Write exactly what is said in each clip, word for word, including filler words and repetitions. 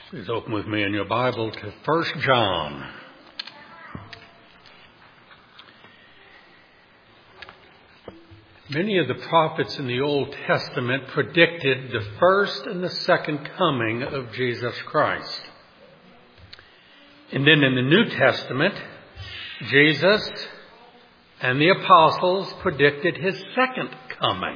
Please open with me in your Bible to First John. Many of the prophets in the Old Testament predicted the first and the second coming of Jesus Christ. And then in the New Testament, Jesus and the apostles predicted his second coming.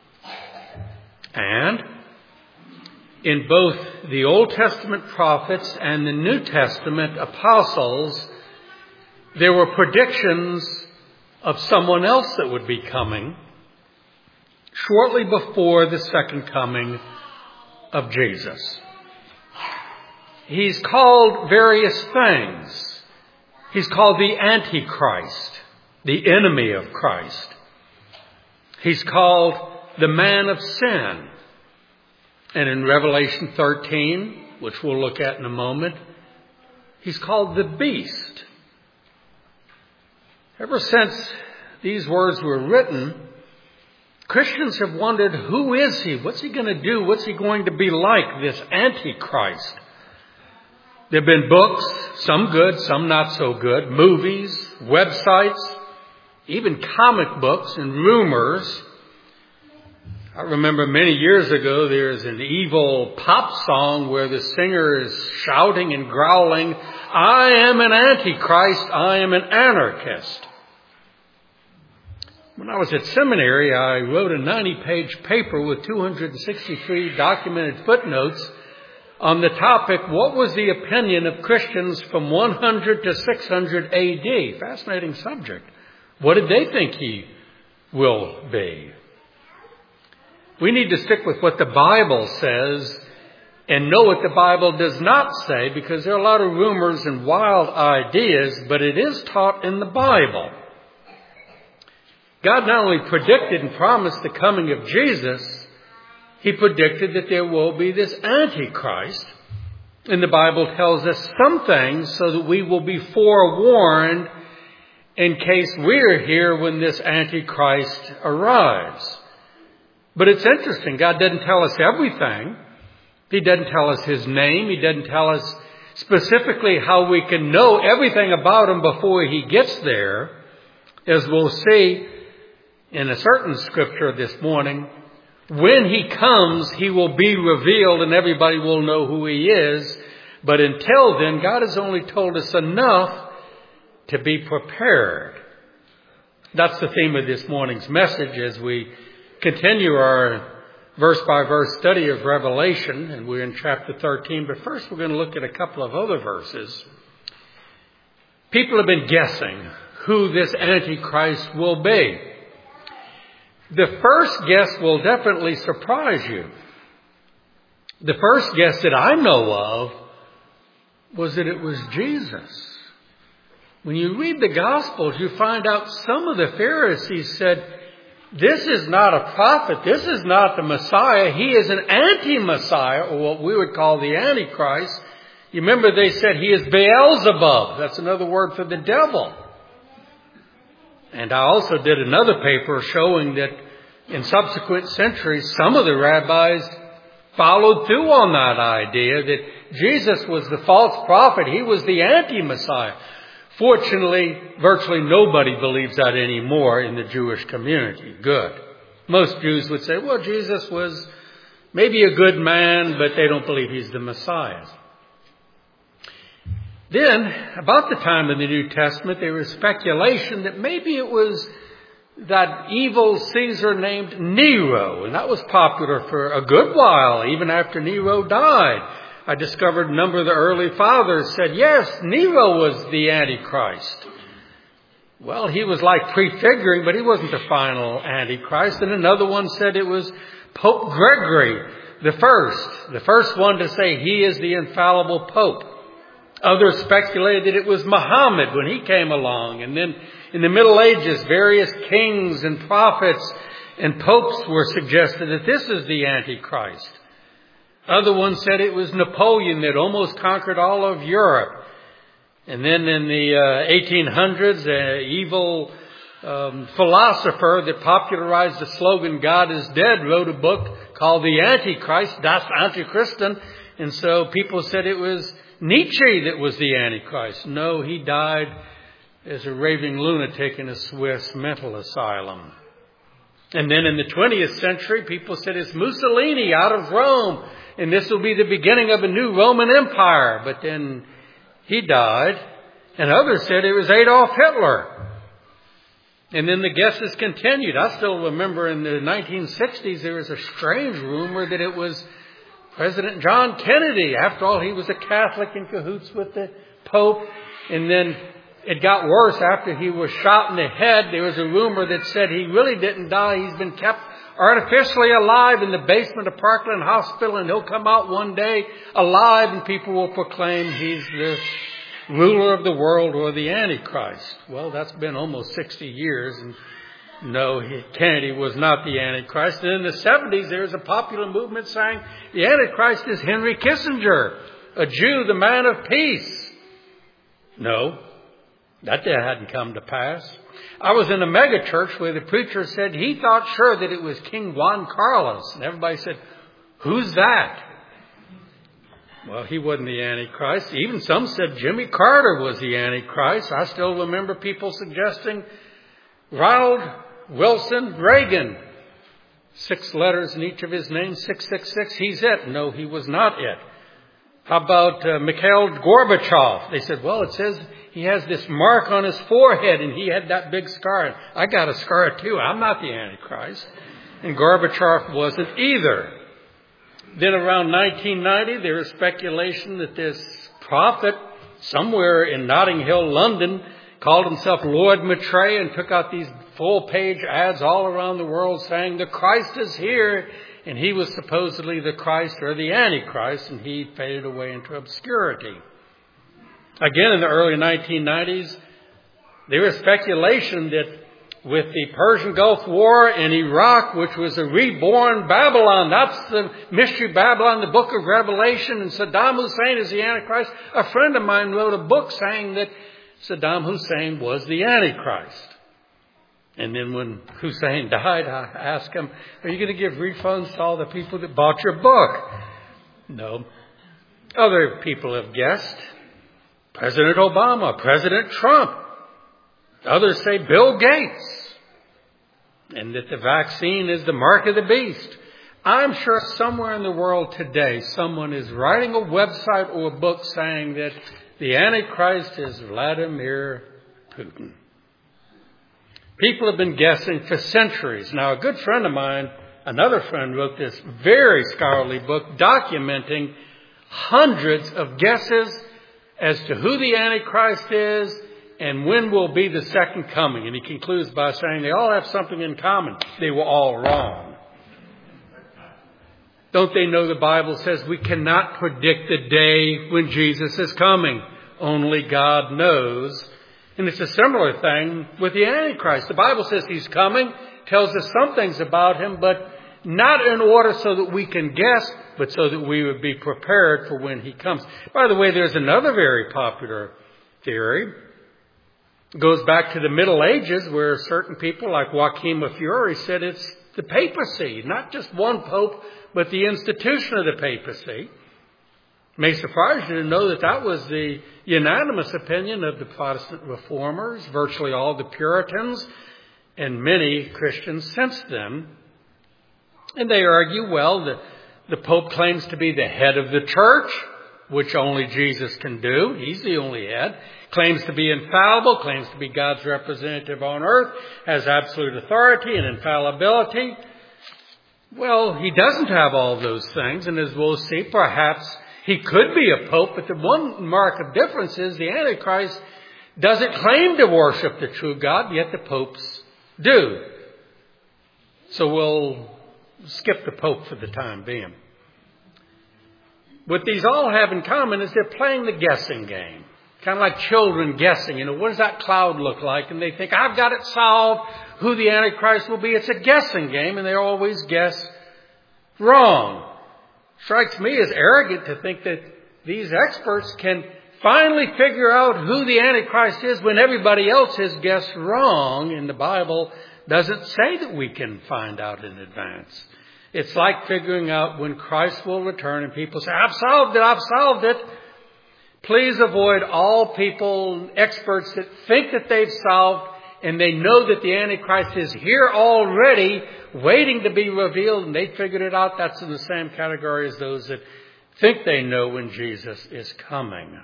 And in both the Old Testament prophets and the New Testament apostles, there were predictions of someone else that would be coming shortly before the second coming of Jesus. He's called various things. He's called the Antichrist, the enemy of Christ. He's called the man of sin. And in Revelation thirteen, which we'll look at in a moment, he's called the beast. Ever since these words were written, Christians have wondered, who is he? What's he going to do? What's he going to be like, this Antichrist? There have been books, some good, some not so good, movies, websites, even comic books and rumors. I remember many years ago there's an evil pop song where the singer is shouting and growling, "I am an Antichrist, I am an anarchist." When I was at seminary, I wrote a ninety-page paper with two hundred sixty-three documented footnotes on the topic, what was the opinion of Christians from one hundred to six hundred A D? Fascinating subject. What did they think he will be? We need to stick with what the Bible says and know what the Bible does not say, because there are a lot of rumors and wild ideas, but it is taught in the Bible. God not only predicted and promised the coming of Jesus, he predicted that there will be this Antichrist. And the Bible tells us some things so that we will be forewarned in case we're here when this Antichrist arrives. But it's interesting. God doesn't tell us everything. He doesn't tell us his name. He doesn't tell us specifically how we can know everything about him before he gets there. As we'll see in a certain scripture this morning, when he comes, he will be revealed and everybody will know who he is. But until then, God has only told us enough to be prepared. That's the theme of this morning's message as we continue our verse-by-verse study of Revelation, and we're in chapter thirteen. But first, we're going to look at a couple of other verses. People have been guessing who this Antichrist will be. The first guess will definitely surprise you. The first guess that I know of was that it was Jesus. When you read the Gospels, you find out some of the Pharisees said, this is not a prophet. This is not the Messiah. He is an anti-Messiah, or what we would call the Antichrist. You remember they said he is Beelzebub. That's another word for the devil. And I also did another paper showing that in subsequent centuries, some of the rabbis followed through on that idea that Jesus was the false prophet. He was the anti-Messiah. Fortunately, virtually nobody believes that anymore in the Jewish community. Good. Most Jews would say, well, Jesus was maybe a good man, but they don't believe he's the Messiah. Then, about the time of the New Testament, there was speculation that maybe it was that evil Caesar named Nero, and that was popular for a good while, even after Nero died. I discovered a number of the early fathers said, yes, Nero was the Antichrist. Well, he was like prefiguring, but he wasn't the final Antichrist. And another one said it was Pope Gregory the First, the first one to say he is the infallible Pope. Others speculated that it was Muhammad when he came along. And then in the Middle Ages, various kings and prophets and popes were suggested that this is the Antichrist. Other ones said it was Napoleon that almost conquered all of Europe. And then in the uh, eighteen hundreds, an evil um, philosopher that popularized the slogan, God is dead, wrote a book called The Antichrist, Das Antichristen. And so people said it was Nietzsche that was the Antichrist. No, he died as a raving lunatic in a Swiss mental asylum. And then in the twentieth century, people said it's Mussolini out of Rome, and this will be the beginning of a new Roman Empire. But then he died, and others said it was Adolf Hitler. And then the guesses continued. I still remember in the nineteen sixties, there was a strange rumor that it was President John Kennedy. After all, he was a Catholic in cahoots with the Pope. And then it got worse after he was shot in the head. There was a rumor that said he really didn't die. He's been kept artificially alive in the basement of Parkland Hospital, and he'll come out one day alive, and people will proclaim he's the ruler of the world or the Antichrist. Well, that's been almost sixty years, and no, he, Kennedy was not the Antichrist. And in the seventies, there was a popular movement saying the Antichrist is Henry Kissinger, a Jew, the man of peace. No, that hadn't come to pass. I was in a mega church where the preacher said he thought sure that it was King Juan Carlos. And everybody said, who's that? Well, he wasn't the Antichrist. Even some said Jimmy Carter was the Antichrist. I still remember people suggesting Ronald Wilson Reagan. Six letters in each of his names, six six six. He's it. No, he was not it. How about uh, Mikhail Gorbachev? They said, well, it says he has this mark on his forehead and he had that big scar. I got a scar too. I'm not the Antichrist. And Gorbachev wasn't either. Then around nineteen ninety, there was speculation that this prophet somewhere in Notting Hill, London, called himself Lord Maitreya and took out these full-page ads all around the world saying the Christ is here. And he was supposedly the Christ or the Antichrist, and he faded away into obscurity. Again, in the early nineteen nineties, there was speculation that with the Persian Gulf War in Iraq, which was a reborn Babylon, that's the mystery Babylon, the book of Revelation, and Saddam Hussein is the Antichrist. A friend of mine wrote a book saying that Saddam Hussein was the Antichrist. And then when Hussein died, I asked him, are you going to give refunds to all the people that bought your book? No. Other people have guessed. President Obama, President Trump. Others say Bill Gates. And that the vaccine is the mark of the beast. I'm sure somewhere in the world today, someone is writing a website or a book saying that the Antichrist is Vladimir Putin. People have been guessing for centuries. Now, a good friend of mine, another friend, wrote this very scholarly book documenting hundreds of guesses as to who the Antichrist is and when will be the second coming. And he concludes by saying they all have something in common. They were all wrong. Don't they know the Bible says we cannot predict the day when Jesus is coming? Only God knows. And it's a similar thing with the Antichrist. The Bible says he's coming, tells us some things about him, but not in order so that we can guess, but so that we would be prepared for when he comes. By the way, there's another very popular theory. It goes back to the Middle Ages where certain people like Joachim of Fiore said it's the papacy, not just one pope, but the institution of the papacy. It may surprise you to know that that was the unanimous opinion of the Protestant reformers, virtually all the Puritans, and many Christians since then. And they argue, well, the, the Pope claims to be the head of the church, which only Jesus can do. He's the only head. Claims to be infallible, claims to be God's representative on earth, has absolute authority and infallibility. Well, he doesn't have all those things, and as we'll see, perhaps he could be a pope, but the one mark of difference is the Antichrist doesn't claim to worship the true God, yet the popes do. So we'll skip the pope for the time being. What these all have in common is they're playing the guessing game. Kind of like children guessing, you know, what does that cloud look like? And they think, I've got it solved, who the Antichrist will be. It's a guessing game, and they always guess wrong. Strikes me as arrogant to think that these experts can finally figure out who the Antichrist is when everybody else has guessed wrong. And the Bible doesn't say that we can find out in advance. It's like figuring out when Christ will return and people say, I've solved it, I've solved it. Please avoid all people, experts that think that they've solved and they know that the Antichrist is here already, waiting to be revealed, and they figured it out. That's in the same category as those that think they know when Jesus is coming.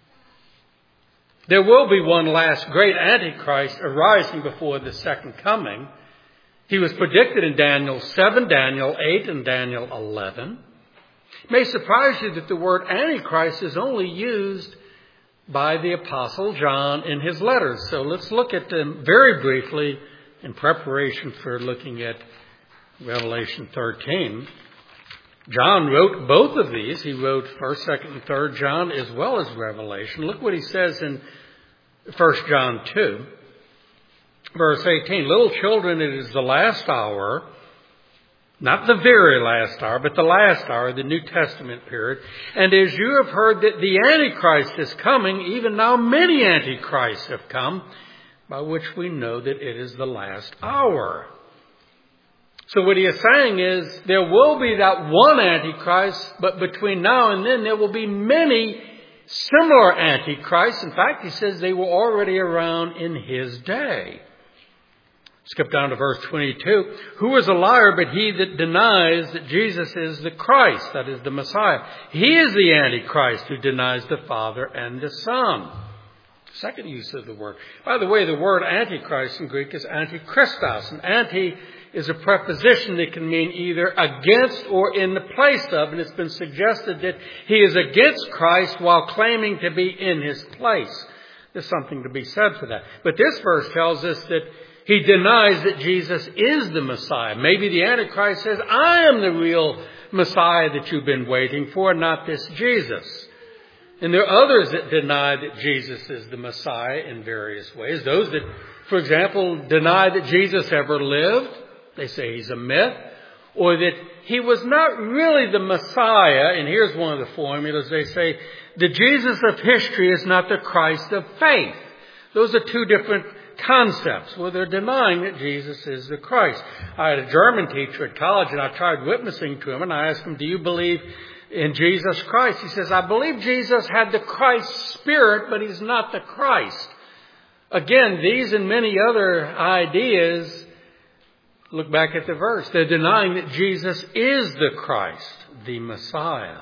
There will be one last great Antichrist arising before the second coming. He was predicted in Daniel seven, Daniel eight, and Daniel eleven. It may surprise you that the word Antichrist is only used by the Apostle John in his letters. So let's look at them very briefly in preparation for looking at Revelation thirteen. John wrote both of these. He wrote first, second, and third John as well as Revelation. Look what he says in First John two, verse eighteen. Little children, it is the last hour, not the very last hour, but the last hour, the New Testament period. And as you have heard that the Antichrist is coming, even now many Antichrists have come, by which we know that it is the last hour. So what he is saying is there will be that one Antichrist, but between now and then there will be many similar Antichrists. In fact, he says they were already around in his day. Skip down to verse twenty-two. Who is a liar but he that denies that Jesus is the Christ, that is the Messiah? He is the Antichrist who denies the Father and the Son. Second use of the word. By the way, the word Antichrist in Greek is antichristos. And anti is a preposition that can mean either against or in the place of. And it's been suggested that he is against Christ while claiming to be in his place. There's something to be said for that. But this verse tells us that he denies that Jesus is the Messiah. Maybe the Antichrist says, I am the real Messiah that you've been waiting for, not this Jesus. And there are others that deny that Jesus is the Messiah in various ways. Those that, for example, deny that Jesus ever lived. They say he's a myth. Or that he was not really the Messiah. And here's one of the formulas. They say the Jesus of history is not the Christ of faith. Those are two different concepts. Well, they're denying that Jesus is the Christ. I had a German teacher at college and I tried witnessing to him and I asked him, do you believe in Jesus Christ? He says, I believe Jesus had the Christ spirit, but he's not the Christ. Again, these and many other ideas, look back at the verse. They're denying that Jesus is the Christ, the Messiah.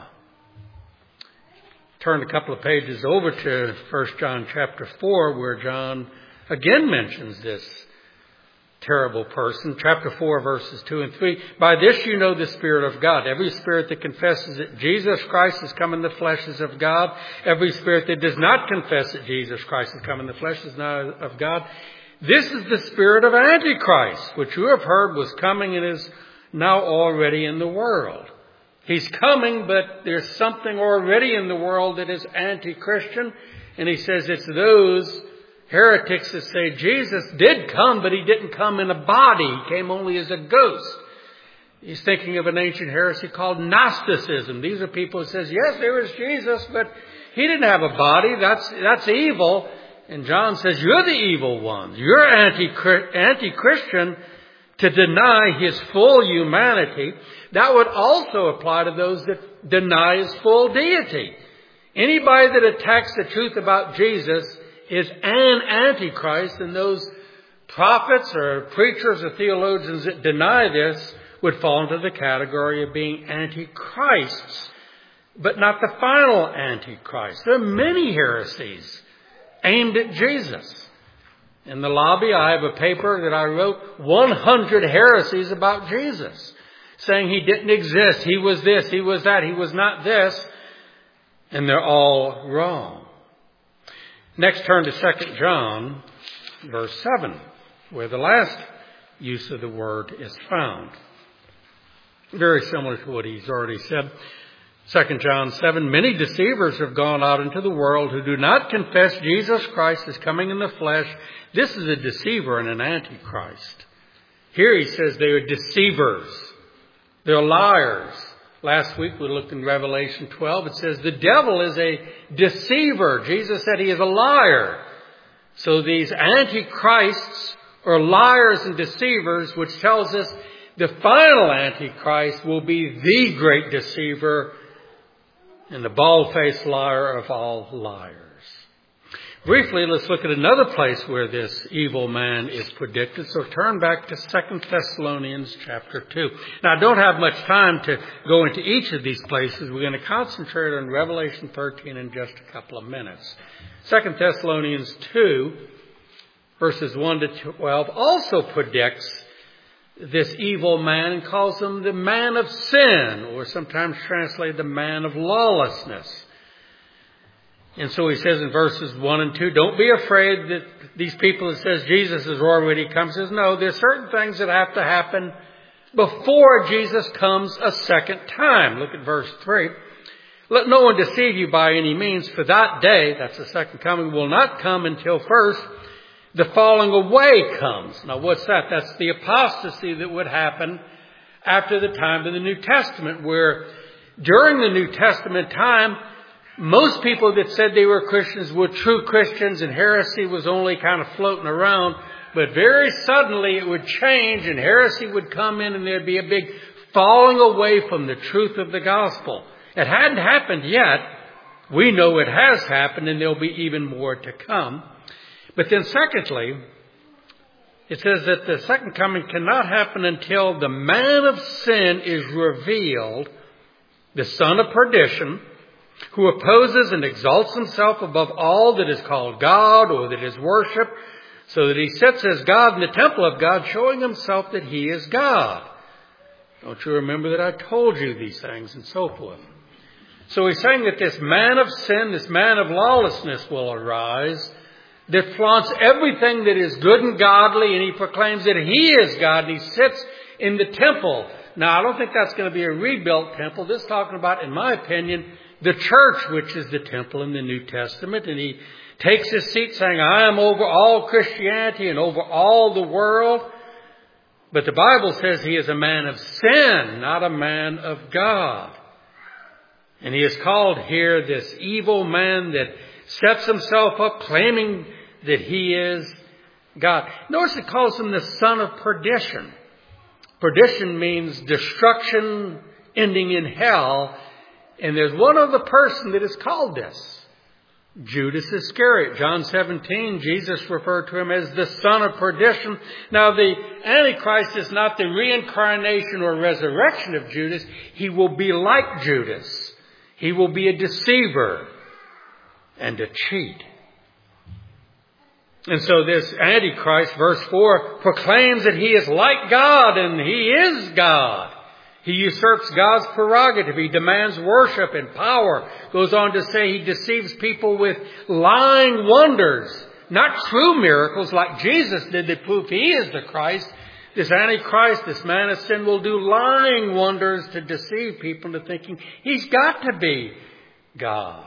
Turn a couple of pages over to First John chapter four, where John again mentions this terrible person. Chapter four, verses two and three. By this you know the Spirit of God. Every spirit that confesses that Jesus Christ has come in the flesh is of God. Every spirit that does not confess that Jesus Christ has come in the flesh is not of God. This is the spirit of Antichrist, which you have heard was coming and is now already in the world. He's coming, but there's something already in the world that is anti-Christian. And he says it's those heretics that say Jesus did come, but he didn't come in a body. He came only as a ghost. He's thinking of an ancient heresy called Gnosticism. These are people who says, yes, there is Jesus, but he didn't have a body. That's, that's evil. And John says, you're the evil ones. You're anti-Christian to deny his full humanity. That would also apply to those that deny his full deity. Anybody that attacks the truth about Jesus is an antichrist, and those prophets or preachers or theologians that deny this would fall into the category of being antichrists, but not the final antichrist. There are many heresies aimed at Jesus. In the lobby, I have a paper that I wrote, one hundred heresies about Jesus, saying he didn't exist, he was this, he was that, he was not this, and they're all wrong. Next, turn to Second John, verse seven, where the last use of the word is found. Very similar to what he's already said. Second John seven, many deceivers have gone out into the world who do not confess Jesus Christ as coming in the flesh. This is a deceiver and an antichrist. Here he says they are deceivers. They're liars. Last week we looked in Revelation twelve. It says the devil is a deceiver. Jesus said he is a liar. So these antichrists are liars and deceivers, which tells us the final Antichrist will be the great deceiver and the bald-faced liar of all liars. Briefly, let's look at another place where this evil man is predicted. So turn back to Second Thessalonians chapter two. Now, I don't have much time to go into each of these places. We're going to concentrate on Revelation thirteen in just a couple of minutes. Second Thessalonians two, verses one to twelve, also predicts this evil man and calls him the man of sin, or sometimes translated the man of lawlessness. And so he says in verses one and two, don't be afraid that these people that says Jesus is already come. He says, no, there's certain things that have to happen before Jesus comes a second time. Look at verse three. Let no one deceive you by any means, for that day, that's the second coming, will not come until first the falling away comes. Now what's that? That's the apostasy that would happen after the time of the New Testament, where during the New Testament time, most people that said they were Christians were true Christians, and heresy was only kind of floating around. But very suddenly it would change and heresy would come in and there'd be a big falling away from the truth of the gospel. It hadn't happened yet. We know it has happened, and there'll be even more to come. But then secondly, it says that the second coming cannot happen until the man of sin is revealed, the son of perdition, who opposes and exalts himself above all that is called God or that is worshipped, so that he sits as God in the temple of God, showing himself that he is God. Don't you remember that I told you these things, and so forth. So he's saying that this man of sin, this man of lawlessness will arise, that flaunts everything that is good and godly, and he proclaims that he is God, and he sits in the temple. Now, I don't think that's going to be a rebuilt temple. This is talking about, in my opinion, the church, which is the temple in the New Testament. And he takes his seat saying, I am over all Christianity and over all the world. But the Bible says he is a man of sin, not a man of God. And he is called here this evil man that sets himself up claiming that he is God. Notice it calls him the son of perdition. Perdition means destruction ending in hell. And there's one other person that is called this. Judas Iscariot. John seventeen, Jesus referred to him as the son of perdition. Now the Antichrist is not the reincarnation or resurrection of Judas. He will be like Judas. He will be a deceiver and a cheat. And so this Antichrist, verse four, proclaims that he is like God, and he is God. He usurps God's prerogative. He demands worship and power. Goes on to say he deceives people with lying wonders. Not true miracles like Jesus did that prove he is the Christ. This Antichrist, this man of sin, will do lying wonders to deceive people into thinking he's got to be God.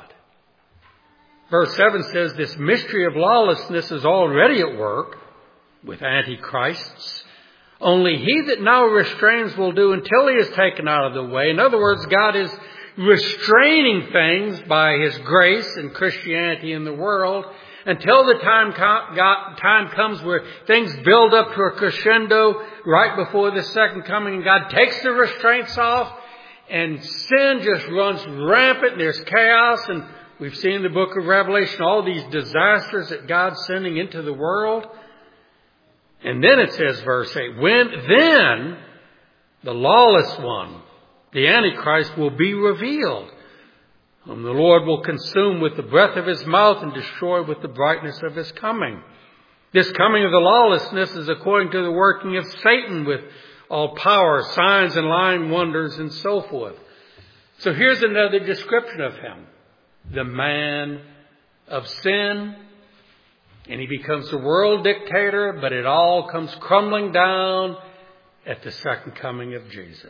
Verse seven says this mystery of lawlessness is already at work with antichrists. Only he that now restrains will do until he is taken out of the way. In other words, God is restraining things by his grace and Christianity in the world until the time, com- God, time comes where things build up to a crescendo right before the second coming. And God takes the restraints off and sin just runs rampant and there's chaos. And we've seen in the book of Revelation all these disasters that God's sending into the world. And then it says, verse eight, when then the lawless one, the Antichrist, will be revealed, whom the Lord will consume with the breath of his mouth and destroy with the brightness of his coming. This coming of the lawlessness is according to the working of Satan with all power, signs and lying wonders and so forth. So here's another description of him. The man of sin. And he becomes the world dictator, but it all comes crumbling down at the second coming of Jesus.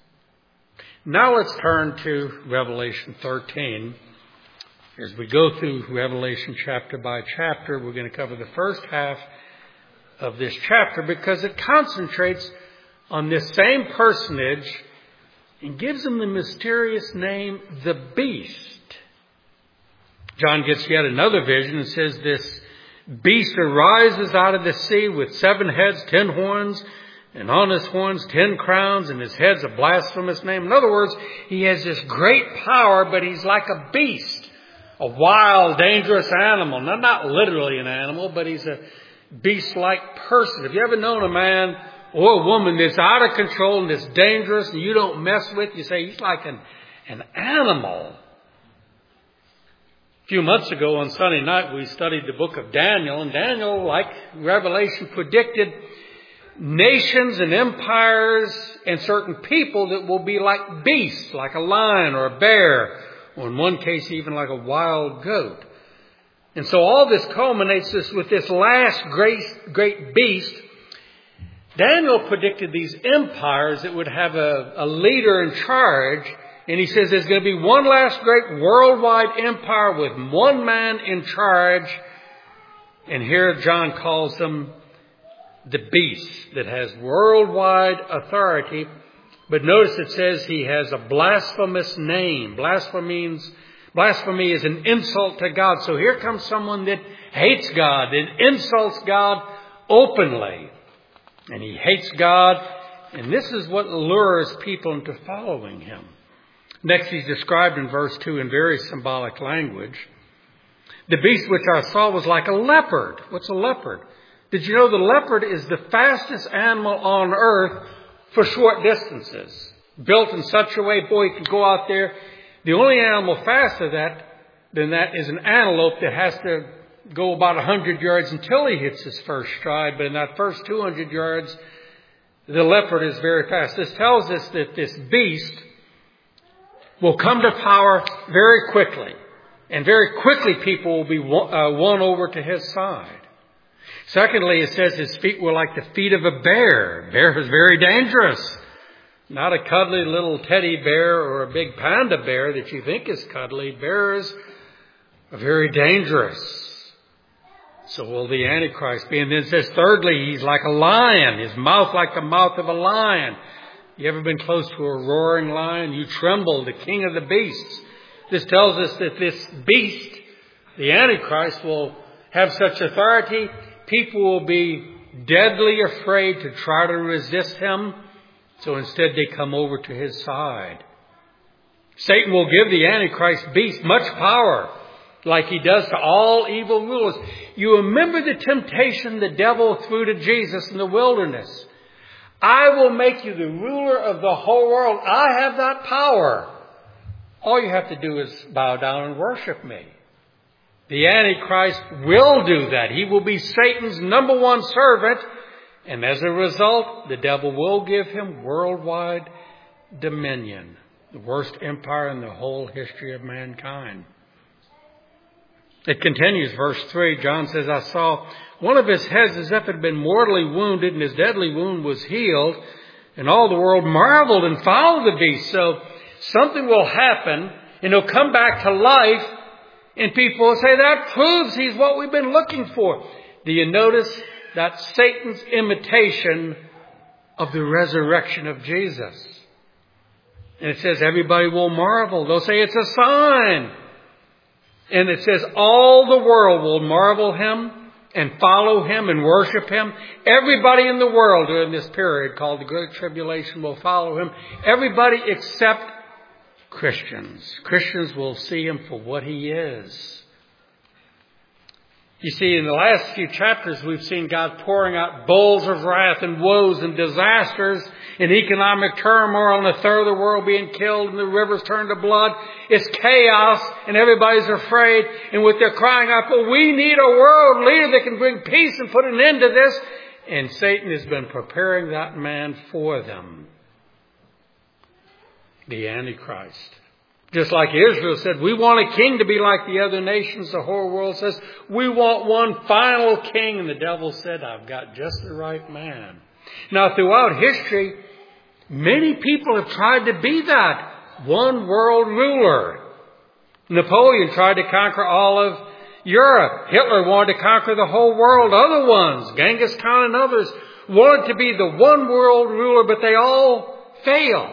Now let's turn to Revelation thirteen. As we go through Revelation chapter by chapter, we're going to cover the first half of this chapter because it concentrates on this same personage and gives him the mysterious name, the Beast. John gets yet another vision and says this beast arises out of the sea with seven heads, ten horns, And on his horns, ten crowns, and his head's a blasphemous name. In other words, he has this great power, but he's like a beast, a wild, dangerous animal. Not, not literally an animal, but he's a beast-like person. Have you ever known a man or a woman that's out of control and that's dangerous and you don't mess with? You say he's like an, an animal. A few months ago on Sunday night, we studied the book of Daniel. And Daniel, like Revelation, predicted nations and empires and certain people that will be like beasts, like a lion or a bear, or in one case even like a wild goat. And so all this culminates this with this last great, great beast. Daniel predicted these empires that would have a, a leader in charge. And he says there's going to be one last great worldwide empire with one man in charge. And here John calls them the beast that has worldwide authority. But notice it says he has a blasphemous name. Blasphemy means, blasphemy is an insult to God. So here comes someone that hates God and insults God openly. And he hates God. And this is what lures people into following him. Next, he's described in verse two in very symbolic language. The beast which I saw was like a leopard. What's a leopard? Did you know the leopard is the fastest animal on earth for short distances? Built in such a way, boy, you can go out there. The only animal faster that, than that is an antelope that has to go about one hundred yards until he hits his first stride. But in that first two hundred yards, the leopard is very fast. This tells us that this beast will come to power very quickly. And very quickly people will be won, uh, won over to his side. Secondly, it says his feet were like the feet of a bear. Bear is very dangerous. Not a cuddly little teddy bear or a big panda bear that you think is cuddly. Bears are very dangerous. So will the Antichrist be. And then it says thirdly, he's like a lion. His mouth like the mouth of a lion. You ever been close to a roaring lion? You tremble, the king of the beasts. This tells us that this beast, the Antichrist, will have such authority. People will be deadly afraid to try to resist him. So instead they come over to his side. Satan will give the Antichrist beast much power, like he does to all evil rulers. You remember the temptation the devil threw to Jesus in the wilderness. I will make you the ruler of the whole world. I have that power. All you have to do is bow down and worship me. The Antichrist will do that. He will be Satan's number one servant. And as a result, the devil will give him worldwide dominion. The worst empire in the whole history of mankind. It continues, verse three. John says, I saw one of his heads as if it had been mortally wounded, and his deadly wound was healed. And all the world marveled and followed the beast. So something will happen, and he'll come back to life. And people will say, that proves he's what we've been looking for. Do you notice that Satan's imitation of the resurrection of Jesus? And it says everybody will marvel. They'll say it's a sign. And it says all the world will marvel him and follow him and worship him. Everybody in the world during this period called the Great Tribulation will follow him. Everybody except Christians. Christians will see him for what he is. You see, in the last few chapters, we've seen God pouring out bowls of wrath and woes and disasters and economic turmoil, and a third of the world being killed and the rivers turned to blood. It's chaos and everybody's afraid. And what they're crying out for, we need a world leader that can bring peace and put an end to this. And Satan has been preparing that man for them. The Antichrist. Just like Israel said, we want a king to be like the other nations. The whole world says, we want one final king. And the devil said, I've got just the right man. Now, throughout history, many people have tried to be that one world ruler. Napoleon tried to conquer all of Europe. Hitler wanted to conquer the whole world. Other ones, Genghis Khan and others, wanted to be the one world ruler, but they all failed.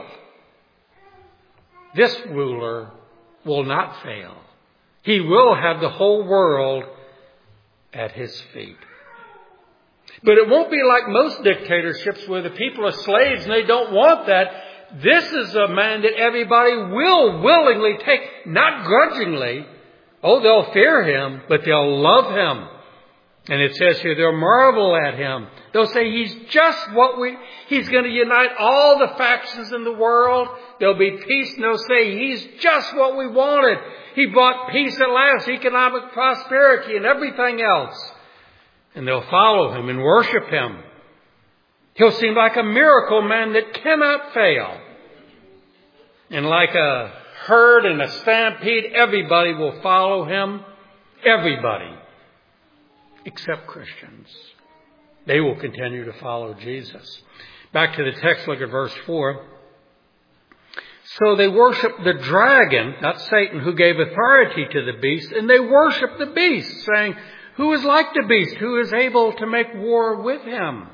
This ruler will not fail. He will have the whole world at his feet. But it won't be like most dictatorships where the people are slaves and they don't want that. This is a man that everybody will willingly take, not grudgingly. Oh, they'll fear him, but they'll love him. And it says here, they'll marvel at him. They'll say he's just what we, he's going to unite all the factions in the world. There'll be peace. And they'll say he's just what we wanted. He brought peace at last, economic prosperity and everything else. And they'll follow him and worship him. He'll seem like a miracle man that cannot fail. And like a herd in a stampede, everybody will follow him. Everybody. Except Christians. They will continue to follow Jesus. Back to the text, look at verse four. So they worshiped the dragon, not Satan, who gave authority to the beast, and they worshiped the beast, saying, who is like the beast? Who is able to make war with him?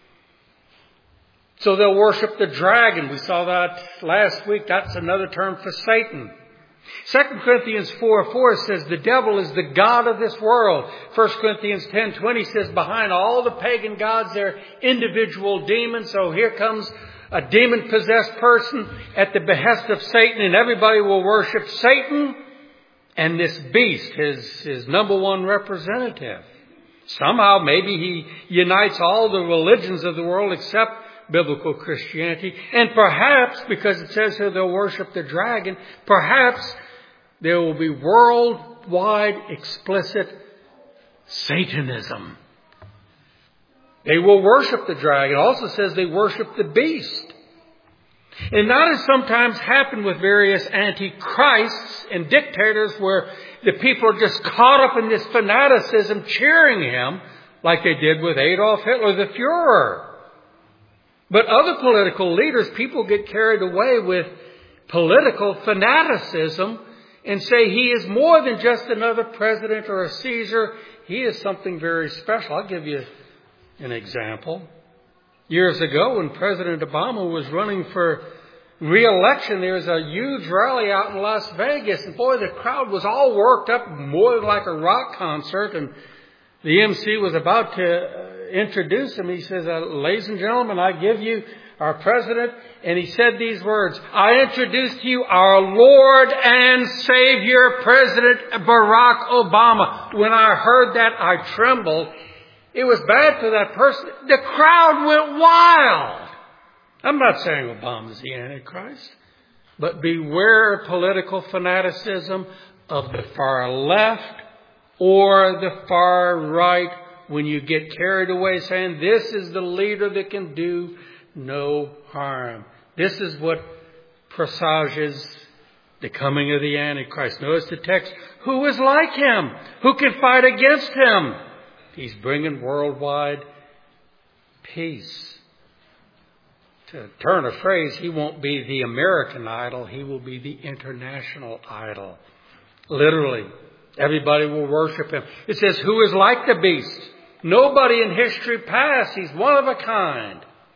So they'll worship the dragon. We saw that last week. That's another term for Satan. Second Corinthians four four says the devil is the god of this world. First Corinthians ten twenty says behind all the pagan gods there are individual demons. So here comes a demon-possessed person at the behest of Satan, and everybody will worship Satan and this beast, his, his number one representative. Somehow maybe he unites all the religions of the world except biblical Christianity. And perhaps, because it says here they'll worship the dragon, perhaps there will be worldwide explicit Satanism. They will worship the dragon. It also says they worship the beast. And that has sometimes happened with various antichrists and dictators where the people are just caught up in this fanaticism cheering him like they did with Adolf Hitler, the Fuhrer. But other political leaders, people get carried away with political fanaticism and say he is more than just another president or a Caesar. He is something very special. I'll give you an example. Years ago, when President Obama was running for re-election, there was a huge rally out in Las Vegas. And boy, the crowd was all worked up, more than like a rock concert. And the M C was about to introduce him. He says, uh, ladies and gentlemen, I give you our president. And he said these words, I introduce to you our Lord and Savior, President Barack Obama. When I heard that, I trembled. It was bad for that person. The crowd went wild. I'm not saying Obama's the Antichrist, but beware of political fanaticism of the far left or the far right when you get carried away saying this is the leader that can do no harm. This is what presages the coming of the Antichrist. Notice the text. Who is like him? Who can fight against him? He's bringing worldwide peace. To turn a phrase, he won't be the American idol. He will be the international idol. Literally, everybody will worship him. It says, who is like the beast? Nobody in history past. He's one of a kind.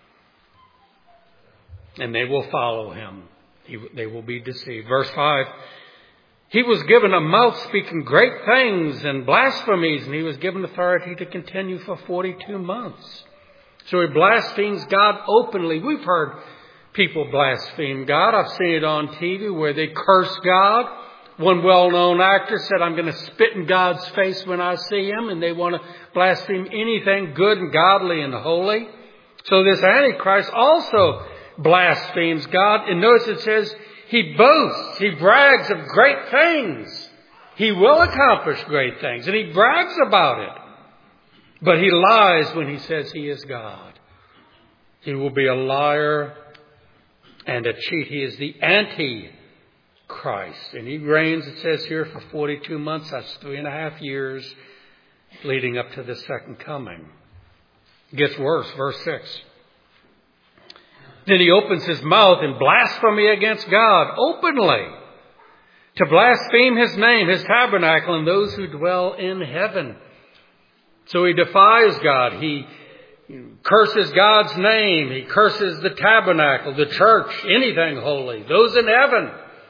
And they will follow him. He, they will be deceived. Verse five. He was given a mouth speaking great things and blasphemies, and he was given authority to continue for forty-two months. So he blasphemes God openly. We've heard people blaspheme God. I've seen it on T V where they curse God. One well-known actor said, I'm going to spit in God's face when I see him, and they want to blaspheme anything good and godly and holy. So this Antichrist also blasphemes God. And notice it says, he boasts, he brags of great things. He will accomplish great things, and he brags about it. But he lies when he says he is God. He will be a liar and a cheat. He is the Antichrist. And he reigns, it says here, for forty-two months. That's three and a half years leading up to the second coming. It gets worse. Verse six. Then he opens his mouth in blasphemy against God openly, to blaspheme his name, his tabernacle, and those who dwell in heaven. So he defies God. He curses God's name. He curses the tabernacle, the church, anything holy, those in heaven.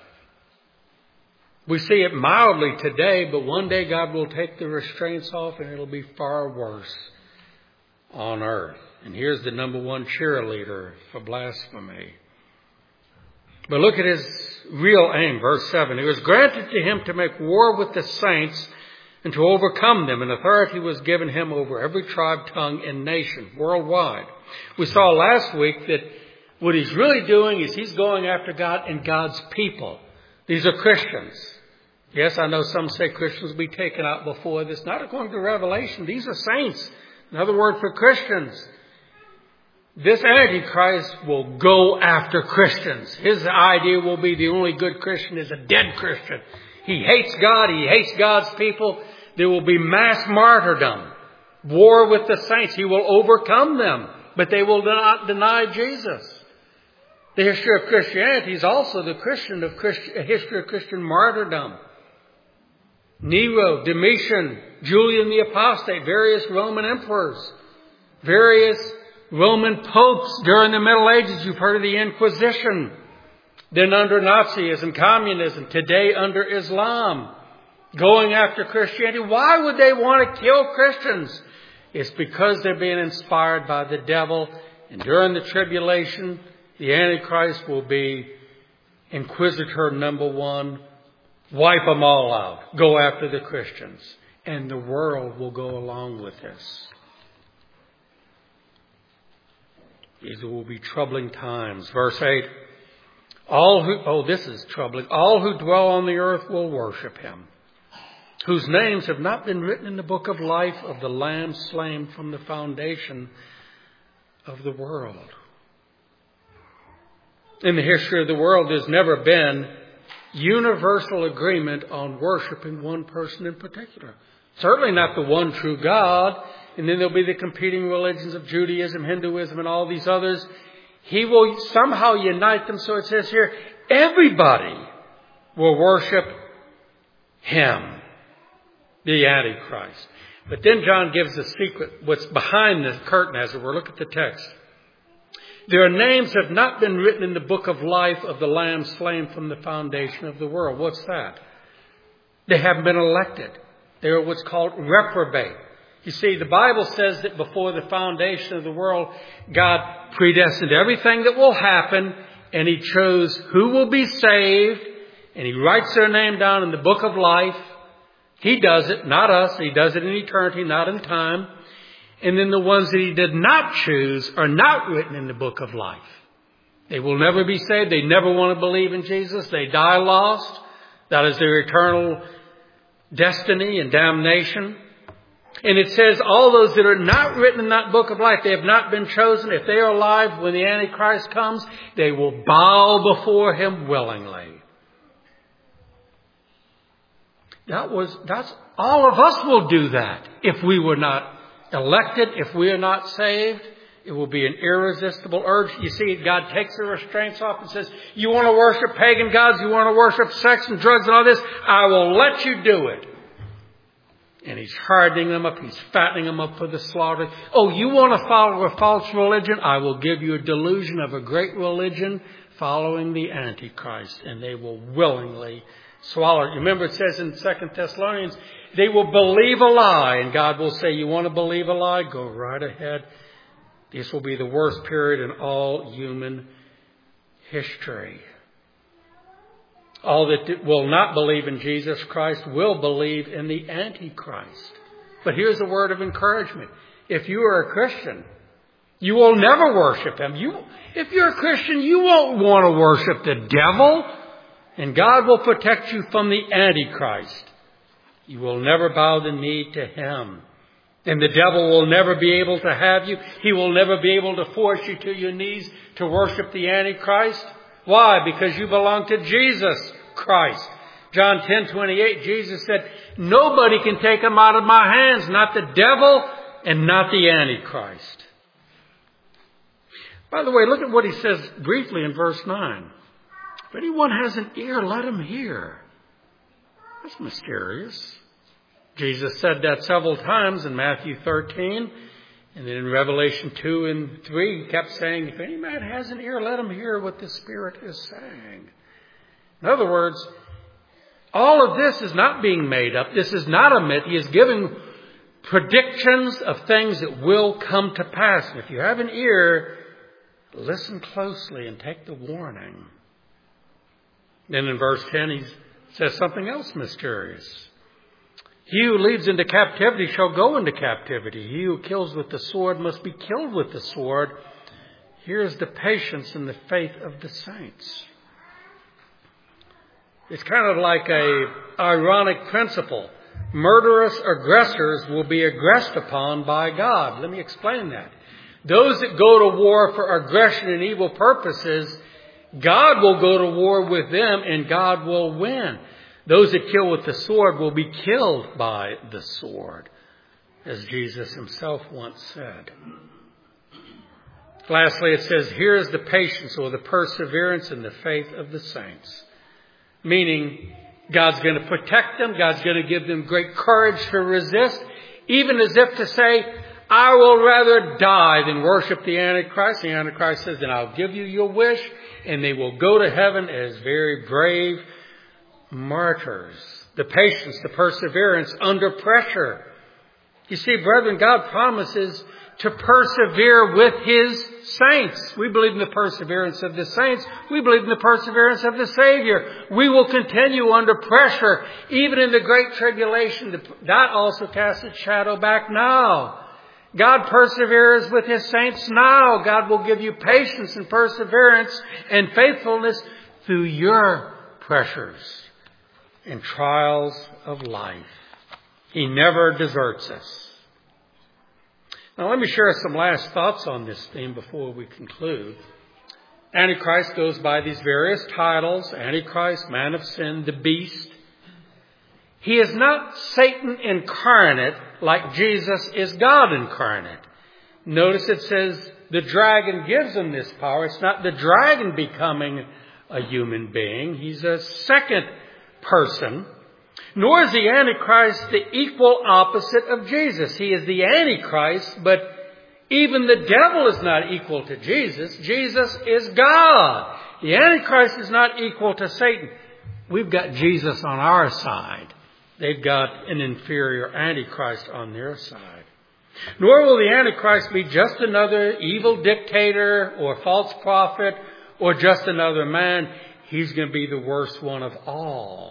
We see it mildly today, but one day God will take the restraints off and it'll be far worse on earth. And here's the number one cheerleader for blasphemy. But look at his real aim, verse seven. It was granted to him to make war with the saints and to overcome them, and authority was given him over every tribe, tongue, and nation worldwide. We saw last week that what he's really doing is he's going after God and God's people. These are Christians. Yes, I know some say Christians will be taken out before this. Not according to Revelation. These are saints. Another word for Christians. This Antichrist will go after Christians. His idea will be the only good Christian is a dead Christian. He hates God. He hates God's people. There will be mass martyrdom. War with the saints. He will overcome them. But they will not deny Jesus. The history of Christianity is also the Christian of Christi- history of Christian martyrdom. Nero, Domitian, Julian the Apostate, various Roman emperors, various Roman popes during the Middle Ages. You've heard of the Inquisition. Then under Nazism, communism, today under Islam, going after Christianity. Why would they want to kill Christians? It's because they're being inspired by the devil. And during the tribulation, the Antichrist will be inquisitor number one. Wipe them all out. Go after the Christians. And the world will go along with this. These will be troubling times. Verse eight. All who, oh, this is troubling. All who dwell on the earth will worship him, whose names have not been written in the book of life of the Lamb slain from the foundation of the world. In the history of the world, there's never been universal agreement on worshiping one person in particular. Certainly not the one true God. And then there'll be the competing religions of Judaism, Hinduism, and all these others. He will somehow unite them. So it says here, everybody will worship him, the Antichrist. But then John gives the secret, what's behind the curtain, as it were. Look at the text. Their names have not been written in the book of life of the Lamb slain from the foundation of the world. What's that? They haven't been elected. They're what's called reprobate. You see, the Bible says that before the foundation of the world, God predestined everything that will happen, and he chose who will be saved, and he writes their name down in the book of life. He does it, not us. He does it in eternity, not in time. And then the ones that he did not choose are not written in the book of life. They will never be saved. They never want to believe in Jesus. They die lost. That is their eternal destiny and damnation. And it says all those that are not written in that book of life, they have not been chosen. If they are alive when the Antichrist comes, they will bow before him willingly. That was, that's, all of us will do that if we were not elected, if we are not saved. It will be an irresistible urge. You see, God takes the restraints off and says, you want to worship pagan gods, you want to worship sex and drugs and all this, I will let you do it. And he's hardening them up. He's fattening them up for the slaughter. Oh, you want to follow a false religion? I will give you a delusion of a great religion following the Antichrist. And they will willingly swallow it. Remember it says in Second Thessalonians, they will believe a lie. And God will say, you want to believe a lie? Go right ahead. This will be the worst period in all human history. All that will not believe in Jesus Christ will believe in the Antichrist. But here's a word of encouragement. If you are a Christian, you will never worship him. You, if you're a Christian, you won't want to worship the devil. And God will protect you from the Antichrist. You will never bow the knee to him. And the devil will never be able to have you. He will never be able to force you to your knees to worship the Antichrist. Why? Because you belong to Jesus Christ. John ten twenty-eight, Jesus said, nobody can take him out of my hands, not the devil and not the Antichrist. By the way, look at what he says briefly in verse nine. If anyone has an ear, let him hear. That's mysterious. Jesus said that several times in Matthew thirteen. And then in Revelation two and three, he kept saying, if any man has an ear, let him hear what the Spirit is saying. In other words, all of this is not being made up. This is not a myth. He is giving predictions of things that will come to pass. And if you have an ear, listen closely and take the warning. Then in verse ten, he says something else mysterious. He who leads into captivity shall go into captivity. He who kills with the sword must be killed with the sword. Here's the patience and the faith of the saints. It's kind of like a ironic principle. Murderous aggressors will be aggressed upon by God. Let me explain that. Those that go to war for aggression and evil purposes, God will go to war with them and God will win. Those that kill with the sword will be killed by the sword, as Jesus himself once said. Lastly, it says, here is the patience or the perseverance and the faith of the saints. Meaning, God's going to protect them. God's going to give them great courage to resist, even as if to say, I will rather die than worship the Antichrist. The Antichrist says, then I'll give you your wish, and they will go to heaven as very brave martyrs. The patience, the perseverance under pressure. You see, brethren, God promises to persevere with His saints. We believe in the perseverance of the saints. We believe in the perseverance of the Savior. We will continue under pressure, even in the great tribulation. That also casts its shadow back now. God perseveres with His saints now. God will give you patience and perseverance and faithfulness through your pressures and trials of life. He never deserts us. Now let me share some last thoughts on this theme before we conclude. Antichrist goes by these various titles. Antichrist, man of sin, the beast. He is not Satan incarnate like Jesus is God incarnate. Notice it says the dragon gives him this power. It's not the dragon becoming a human being. He's a second person. Nor is the Antichrist the equal opposite of Jesus. He is the Antichrist, but even the devil is not equal to Jesus. Jesus is God. The Antichrist is not equal to Satan. We've got Jesus on our side. They've got an inferior Antichrist on their side. Nor will the Antichrist be just another evil dictator or false prophet or just another man. He's going to be the worst one of all.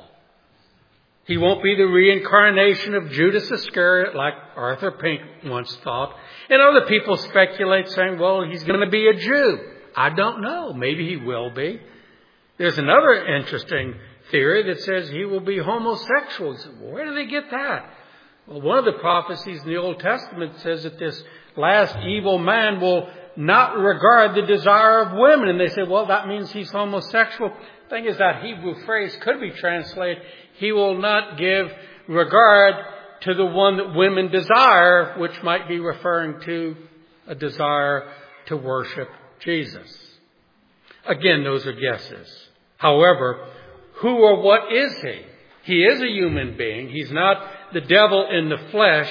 He won't be the reincarnation of Judas Iscariot like Arthur Pink once thought. And other people speculate saying, well, he's going to be a Jew. I don't know. Maybe he will be. There's another interesting theory that says he will be homosexual. Where do they get that? Well, one of the prophecies in the Old Testament says that this last evil man will not regard the desire of women. And they say, well, that means he's homosexual. The thing is, that Hebrew phrase could be translated, he will not give regard to the one that women desire, which might be referring to a desire to worship Jesus. Again, those are guesses. However, who or what is he? He is a human being. He's not the devil in the flesh.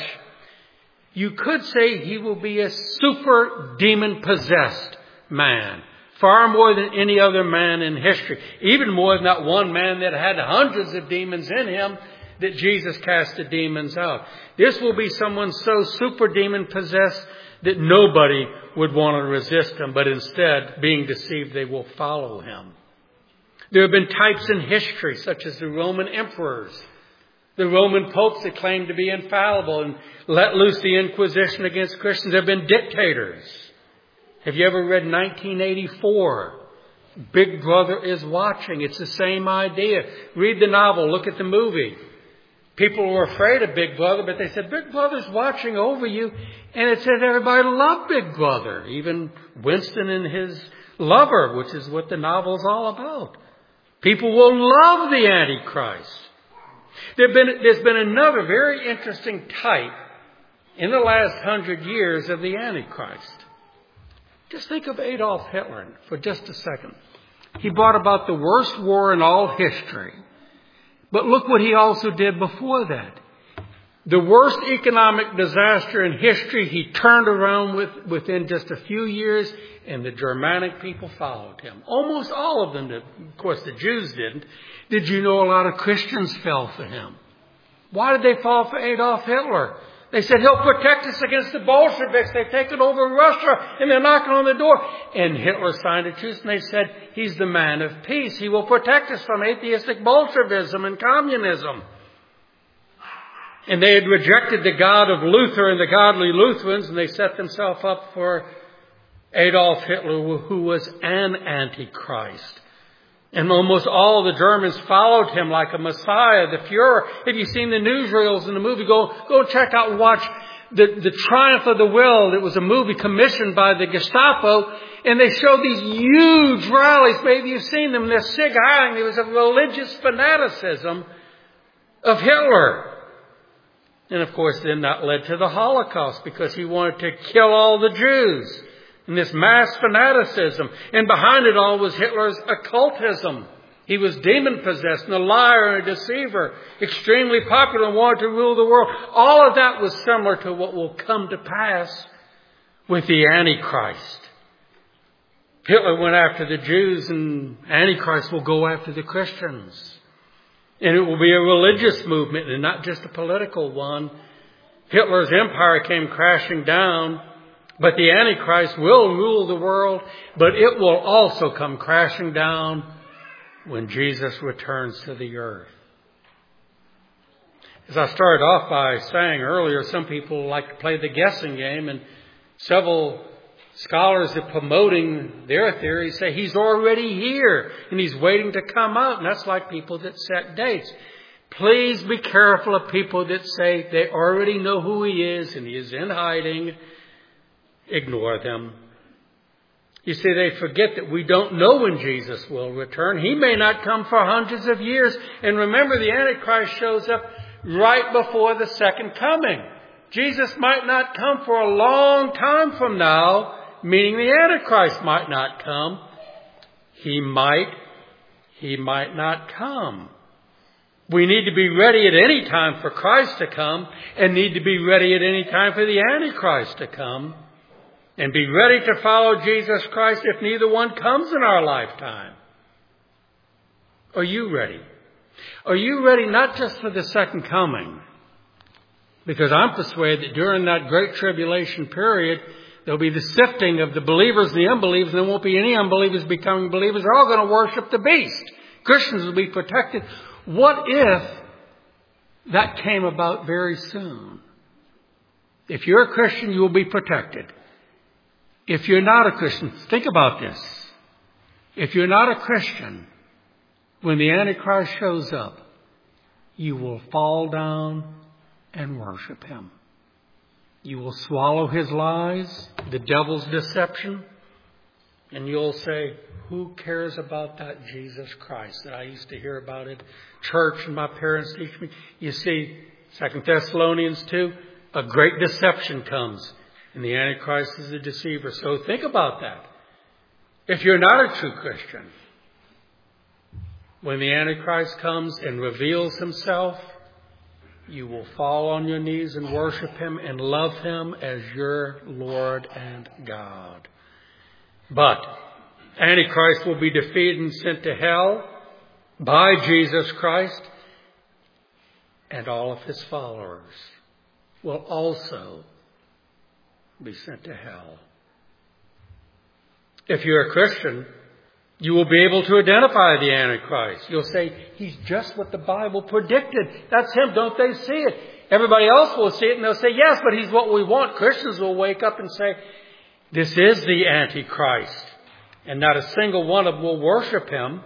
You could say he will be a super demon-possessed man. Far more than any other man in history. Even more than that one man that had hundreds of demons in him that Jesus cast the demons out. This will be someone so super demon-possessed that nobody would want to resist him. But instead, being deceived, they will follow him. There have been types in history, such as the Roman emperors, the Roman popes that claimed to be infallible and let loose the Inquisition against Christians. There have been dictators. Have you ever read nineteen eighty-four? Big Brother is watching. It's the same idea. Read the novel. Look at the movie. People were afraid of Big Brother, but they said, Big Brother's watching over you. And it said everybody loved Big Brother. Even Winston and his lover, which is what the novel's all about. People will love the Antichrist. There've been, there's been another very interesting type in the last hundred years of the Antichrist. Just think of Adolf Hitler for just a second. He brought about the worst war in all history. But look what he also did before that. The worst economic disaster in history he turned around with within just a few years, and the Germanic people followed him. Almost all of them did. Of course, the Jews didn't. Did you know a lot of Christians fell for him? Why did they fall for Adolf Hitler? They said, he'll protect us against the Bolsheviks. They've taken over Russia and they're knocking on the door. And Hitler signed a truce and they said, he's the man of peace. He will protect us from atheistic Bolshevism and communism. And they had rejected the God of Luther and the godly Lutherans, and they set themselves up for Adolf Hitler, who was an antichrist. And almost all the Germans followed him like a Messiah, the Fuhrer. If you've seen the newsreels in the movie, go go check out and watch the, the Triumph of the Will. It was a movie commissioned by the Gestapo, and they showed these huge rallies. Maybe you've seen them. They're sig-heiling. There was a religious fanaticism of Hitler. And of course, then that led to the Holocaust because he wanted to kill all the Jews. And this mass fanaticism. And behind it all was Hitler's occultism. He was demon-possessed and a liar and a deceiver. Extremely popular and wanted to rule the world. All of that was similar to what will come to pass with the Antichrist. Hitler went after the Jews, and Antichrist will go after the Christians. And it will be a religious movement and not just a political one. Hitler's empire came crashing down. But the Antichrist will rule the world, but it will also come crashing down when Jesus returns to the earth. As I started off by saying earlier, some people like to play the guessing game, and several scholars are promoting their theory say he's already here and he's waiting to come out. And that's like people that set dates. Please be careful of people that say they already know who he is and he is in hiding. Ignore them. You see, they forget that we don't know when Jesus will return. He may not come for hundreds of years. And remember, the Antichrist shows up right before the second coming. Jesus might not come for a long time from now, meaning the Antichrist might not come. He might, he might not come. We need to be ready at any time for Christ to come, and need to be ready at any time for the Antichrist to come. And be ready to follow Jesus Christ if neither one comes in our lifetime. Are you ready? Are you ready not just for the second coming? Because I'm persuaded that during that great tribulation period, there'll be the sifting of the believers and the unbelievers, and there won't be any unbelievers becoming believers. They're all going to worship the beast. Christians will be protected. What if that came about very soon? If you're a Christian, you will be protected. If you're not a Christian, think about this. If you're not a Christian, when the Antichrist shows up, you will fall down and worship him. You will swallow his lies, the devil's deception, and you'll say, who cares about that Jesus Christ that I used to hear about at church and my parents teach me? You see, Second Thessalonians two, a great deception comes. And the Antichrist is a deceiver. So think about that. If you're not a true Christian, when the Antichrist comes and reveals himself, you will fall on your knees and worship him and love him as your Lord and God. But Antichrist will be defeated and sent to hell by Jesus Christ, and all of his followers will also be sent to hell. If you're a Christian, you will be able to identify the Antichrist. You'll say, he's just what the Bible predicted. That's him. Don't they see it? Everybody else will see it and they'll say, yes, but he's what we want. Christians will wake up and say, this is the Antichrist. And not a single one of them will worship him.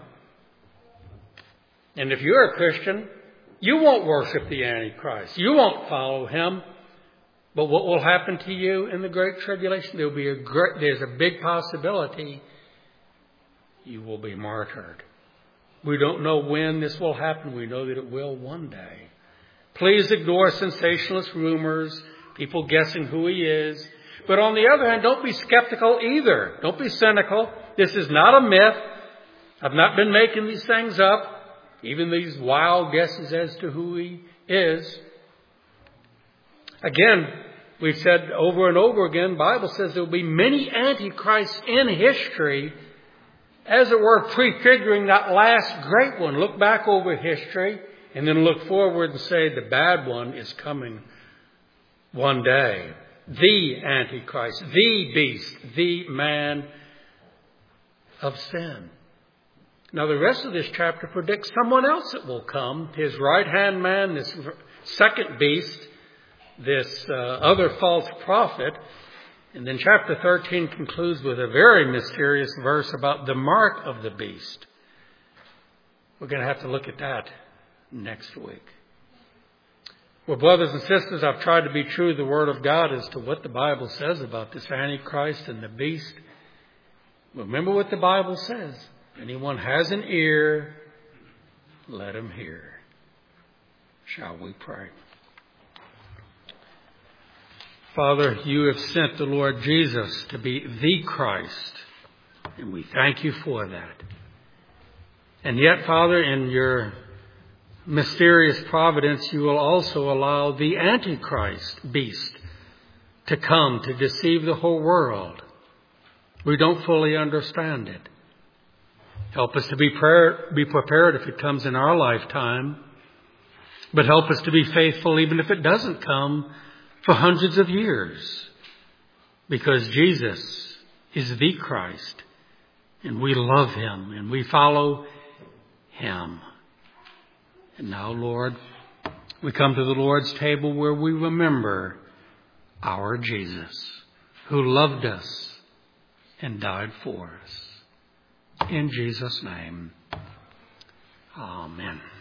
And if you're a Christian, you won't worship the Antichrist. You won't follow him. But what will happen to you in the Great Tribulation? There'll be a great, there's a big possibility you will be martyred. We don't know when this will happen. We know that it will one day. Please ignore sensationalist rumors, people guessing who he is. But on the other hand, don't be skeptical either. Don't be cynical. This is not a myth. I've not been making these things up, even these wild guesses as to who he is. Again, we've said over and over again, the Bible says there will be many antichrists in history, as it were, prefiguring that last great one. Look back over history and then look forward and say the bad one is coming one day. The Antichrist, the beast, the man of sin. Now the rest of this chapter predicts someone else that will come. His right-hand man, this second beast, this uh, other false prophet. And then chapter thirteen concludes with a very mysterious verse about the mark of the beast. We're going to have to look at that next week. Well, brothers and sisters, I've tried to be true to the Word of God as to what the Bible says about this Antichrist and the beast. Remember what the Bible says. If anyone has an ear, let him hear. Shall we pray? Father, you have sent the Lord Jesus to be the Christ, and we thank you for that. And yet, Father, in your mysterious providence, you will also allow the Antichrist beast to come to deceive the whole world. We don't fully understand it. Help us to be, prayer, be prepared if it comes in our lifetime, but help us to be faithful even if it doesn't come for hundreds of years, because Jesus is the Christ, and we love him, and we follow him. And now, Lord, we come to the Lord's table where we remember our Jesus, who loved us and died for us. In Jesus' name, amen.